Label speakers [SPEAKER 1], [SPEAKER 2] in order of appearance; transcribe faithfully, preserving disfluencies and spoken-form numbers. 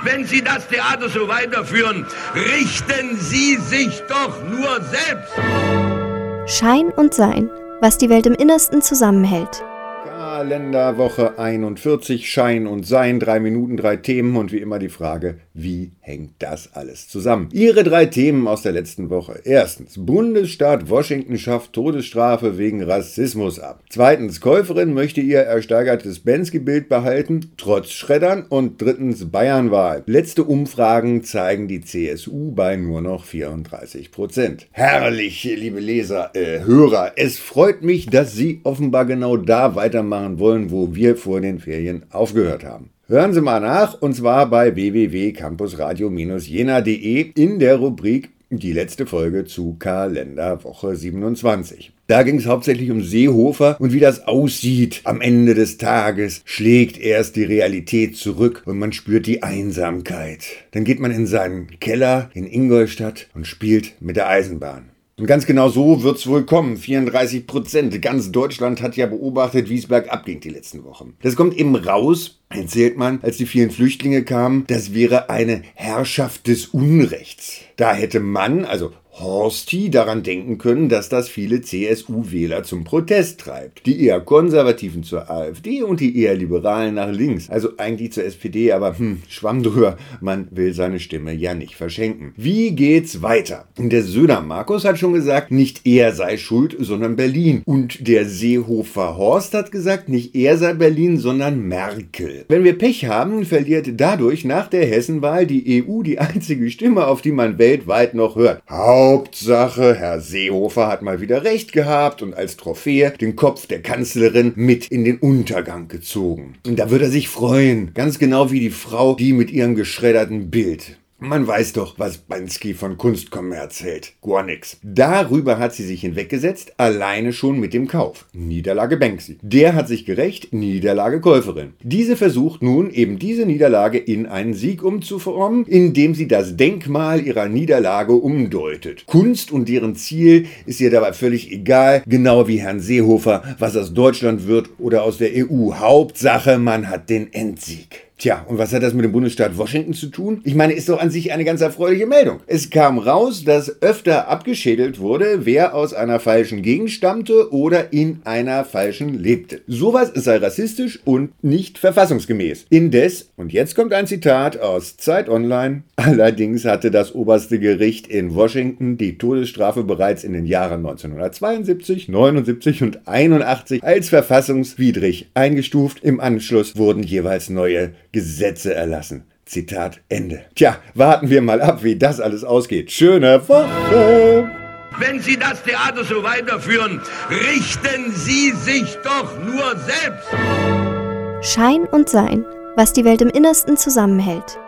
[SPEAKER 1] Wenn Sie das Theater so weiterführen, richten Sie sich doch nur selbst.
[SPEAKER 2] Schein und Sein, was die Welt im Innersten zusammenhält.
[SPEAKER 3] Kalenderwoche einundvierzig, Schein und Sein, drei Minuten, drei Themen und wie immer die Frage, wie hängt das alles zusammen? Ihre drei Themen aus der letzten Woche. Erstens, Bundesstaat Washington schafft Todesstrafe wegen Rassismus ab. Zweitens, Käuferin möchte ihr ersteigertes Bensky-Bild behalten, trotz Schreddern. Und drittens, Bayernwahl. Letzte Umfragen zeigen die C S U bei nur noch vierunddreißig Prozent. Herrlich, liebe Leser, äh, Hörer, es freut mich, dass Sie offenbar genau da weitermachen wollen, wo wir vor den Ferien aufgehört haben. Hören Sie mal nach, und zwar bei w w w punkt campusradio Bindestrich jena punkt de in der Rubrik die letzte Folge zu Kalenderwoche siebenundzwanzig. Da ging es hauptsächlich um Seehofer und wie das aussieht. Am Ende des Tages schlägt erst die Realität zurück und man spürt die Einsamkeit. Dann geht man in seinen Keller in Ingolstadt und spielt mit der Eisenbahn. Und ganz genau so wird's wohl kommen. vierunddreißig Prozent. Ganz Deutschland hat ja beobachtet, wie es bergab ging die letzten Wochen. Das kommt eben raus, erzählt man, als die vielen Flüchtlinge kamen, das wäre eine Herrschaft des Unrechts. Da hätte man, also Horsti, daran denken können, dass das viele C S U-Wähler zum Protest treibt. Die eher Konservativen zur AfD und die eher Liberalen nach links. Also eigentlich zur S P D, aber hm, Schwamm drüber. Man will seine Stimme ja nicht verschenken. Wie geht's weiter? Der Söder Markus hat schon gesagt, nicht er sei schuld, sondern Berlin. Und der Seehofer Horst hat gesagt, nicht er sei Berlin, sondern Merkel. Wenn wir Pech haben, verliert dadurch nach der Hessenwahl die E U die einzige Stimme, auf die man weltweit noch hört. Hauptsache, Herr Seehofer hat mal wieder recht gehabt und als Trophäe den Kopf der Kanzlerin mit in den Untergang gezogen. Und da würde er sich freuen, ganz genau wie die Frau, die mit ihrem geschredderten Bild. Man weiß doch, was Bensky von Kunstkommerz hält. Gar nix. Darüber hat sie sich hinweggesetzt, alleine schon mit dem Kauf. Niederlage Banksy. Der hat sich gerecht, Niederlage Käuferin. Diese versucht nun, eben diese Niederlage in einen Sieg umzuformen, indem sie das Denkmal ihrer Niederlage umdeutet. Kunst und deren Ziel ist ihr dabei völlig egal, genau wie Herrn Seehofer, was aus Deutschland wird oder aus der E U. Hauptsache, man hat den Endsieg. Tja, und was hat das mit dem Bundesstaat Washington zu tun? Ich meine, ist doch an sich eine ganz erfreuliche Meldung. Es kam raus, dass öfter abgeschädelt wurde, wer aus einer falschen Gegend stammte oder in einer falschen lebte. Sowas sei rassistisch und nicht verfassungsgemäß. Indes, und jetzt kommt ein Zitat aus Zeit Online, allerdings hatte das oberste Gericht in Washington die Todesstrafe bereits in den Jahren neunzehnhundertzweiundsiebzig, neunundsiebzig und einundachtzig als verfassungswidrig eingestuft. Im Anschluss wurden jeweils neue Gesetze erlassen. Zitat Ende. Tja, warten wir mal ab, wie das alles ausgeht. Schöne Woche!
[SPEAKER 1] Wenn Sie das Theater so weiterführen, richten Sie sich doch nur selbst.
[SPEAKER 2] Schein und Sein, was die Welt im Innersten zusammenhält.